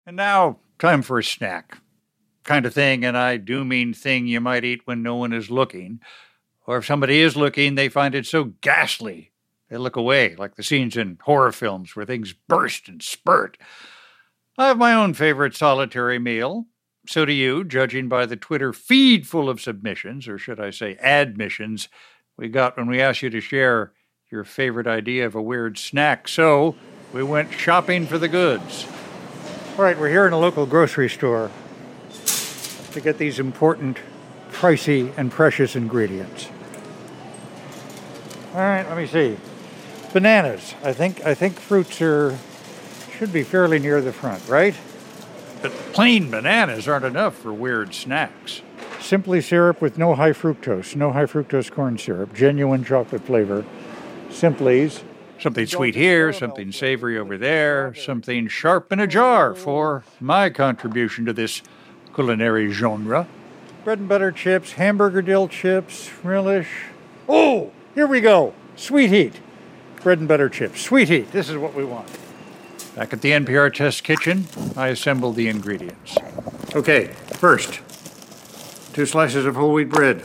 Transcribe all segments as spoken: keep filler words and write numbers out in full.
And now, time for a snack. Kind of thing, and I do mean thing you might eat when no one is looking. Or if somebody is looking, they find it so ghastly, they look away, like the scenes in horror films where things burst and spurt. I have my own favorite solitary meal. So do you, judging by the Twitter feed full of submissions, or should I say admissions, we got when we asked you to share your favorite idea of a weird snack. So we went shopping for the goods. All right, we're here in a local grocery store to get these important, pricey, and precious ingredients. All right, let me see. Bananas. I think I think fruits are should be fairly near the front, right? But plain bananas aren't enough for weird snacks. Simply syrup with no high fructose, no high fructose corn syrup, genuine chocolate flavor. Simply's. Something sweet here, something savory over there, something sharp in a jar for my contribution to this culinary genre. Bread and butter chips, hamburger dill chips, relish. Oh, here we go. Sweet heat. Bread and butter chips. Sweet heat. This is what we want. Back at the N P R Test Kitchen, I assembled the ingredients. Okay, first, two slices of whole wheat bread.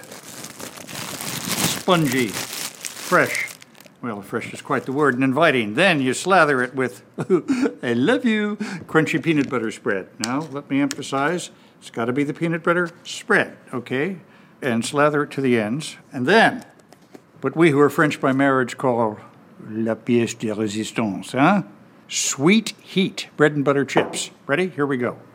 Spongy, fresh. Well, fresh is quite the word, and inviting. Then you slather it with, I love you, crunchy peanut butter spread. Now, let me emphasize, it's got to be the peanut butter spread, okay? And slather it to the ends. And then, what we who are French by marriage call la pièce de résistance, huh? Sweet heat, bread and butter chips. Ready? Here we go.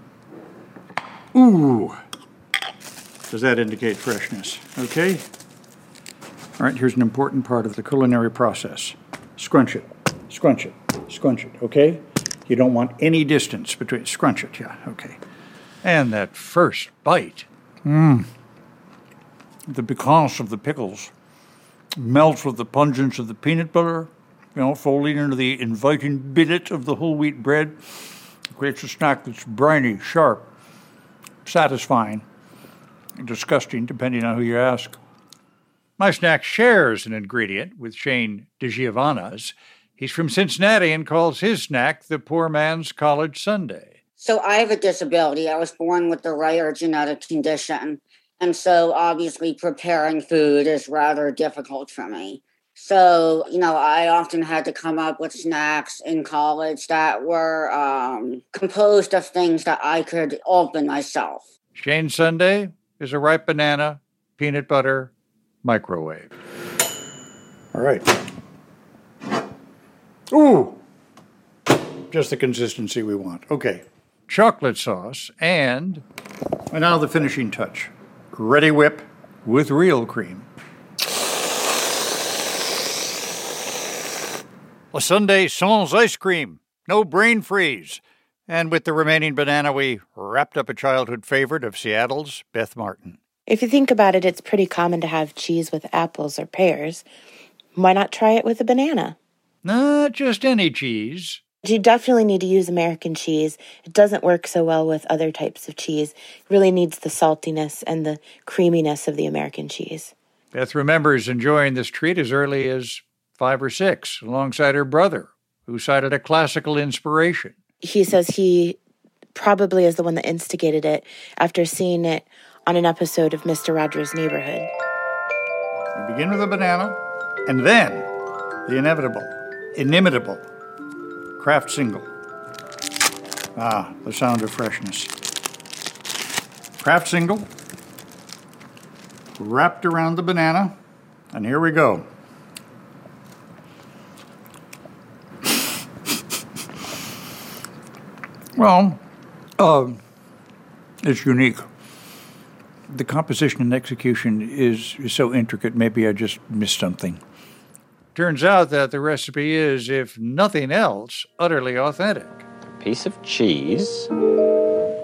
Ooh. Does that indicate freshness? Okay. All right, here's an important part of the culinary process. Scrunch it, scrunch it, scrunch it, okay? You don't want any distance between, scrunch it, yeah, okay. And that first bite. Mmm. The piquance of the pickles melts with the pungence of the peanut butter, you know, folding into the inviting billet of the whole wheat bread. Creates a snack that's briny, sharp, satisfying, and disgusting, depending on who you ask. My snack shares an ingredient with Shane DeGiovanna's. He's from Cincinnati and calls his snack the poor man's college sundae. So I have a disability. I was born with a rare genetic condition. And so obviously preparing food is rather difficult for me. So, you know, I often had to come up with snacks in college that were um, composed of things that I could open myself. Shane's sundae is a ripe banana, peanut butter, microwave. All right. Ooh! Just the consistency we want. Okay. Chocolate sauce and... And now the finishing touch. Ready Whip with real cream. A sundae sans ice cream. No brain freeze. And with the remaining banana, we wrapped up a childhood favorite of Seattle's Beth Martin. If you think about it, it's pretty common to have cheese with apples or pears. Why not try it with a banana? Not just any cheese. You definitely need to use American cheese. It doesn't work so well with other types of cheese. It really needs the saltiness and the creaminess of the American cheese. Beth remembers enjoying this treat as early as five or six, alongside her brother, who cited a classical inspiration. He says he probably is the one that instigated it after seeing it on an episode of Mister Rogers' Neighborhood. We begin with a banana, and then the inevitable, inimitable Kraft single. Ah, the sound of freshness. Kraft single, wrapped around the banana, and here we go. Well, uh, it's unique. The composition and execution is, is so intricate, maybe I just missed something. Turns out that the recipe is, if nothing else, utterly authentic. A piece of cheese, and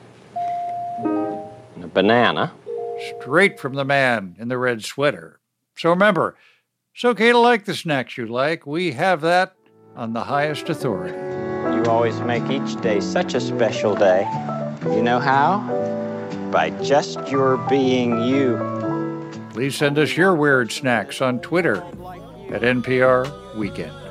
a banana. Straight from the man in the red sweater. So remember, it's okay to like the snacks you like. We have that on the highest authority. You always make each day such a special day. You know how? By just your being you. Please send us your weird snacks on Twitter at N P R Weekend.